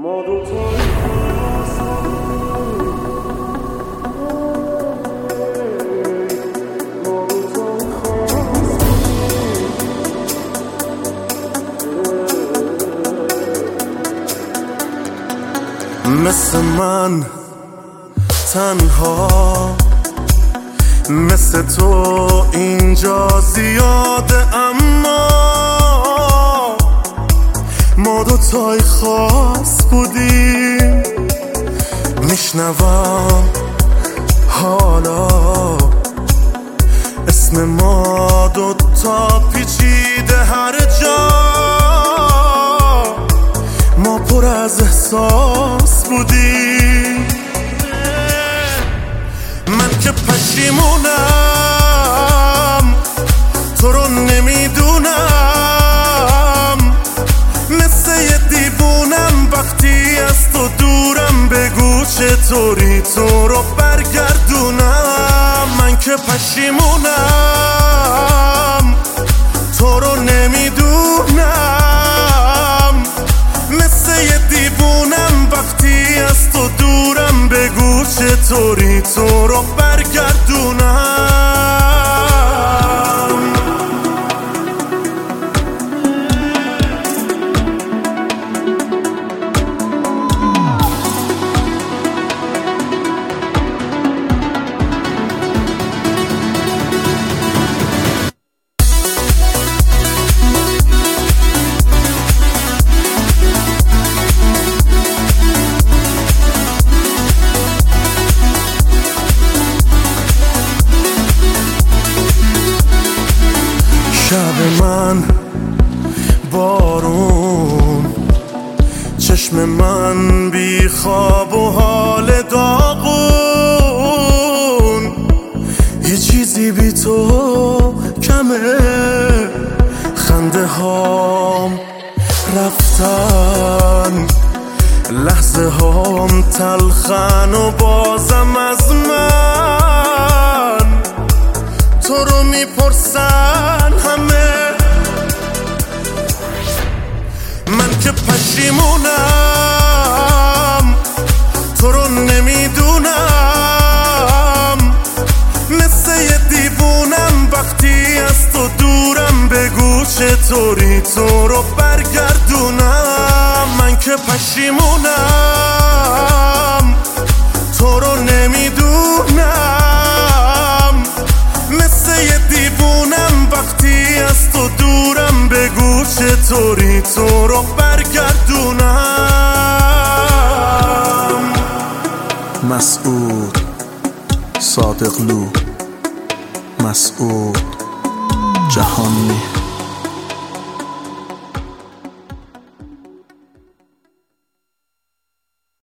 مثل من تنها، مثل تو اینجا زیاده، اما ما دوتای خاص بودیم. میشنوم حالا اسم ما دوتا پیچیده هر جا، ما پر از احساس بودیم. من که پشیمونم تو رو نمیدونم، مثل یه دیوونم وقتی از تو دورم، بگو چطوری تو رو برگردونم. من که پشیمونم تو رو نمیدونم، مثل یه دیوونم وقتی از تو دورم، بگو چطوری تو رو برگردونم. شب من بارون، چشم من بی خواب و حال داغون، یه چیزی بی تو کمه، خنده هام رفتن، لحظه هام تلخن و بازم از من تو رو میپرسن همه. من که پشیمونم تو رو نمیدونم، مثل یه دیوونم وقتی از تو دورم، بگو چطوری تو رو برگردونم. من که پشیمونم تو رو نمیدونم، مثل یه دیوونم وقتی از تو دورم، بگو چطوری تو رو برگردونم. مسعود صادقلو، مسعود جهانی.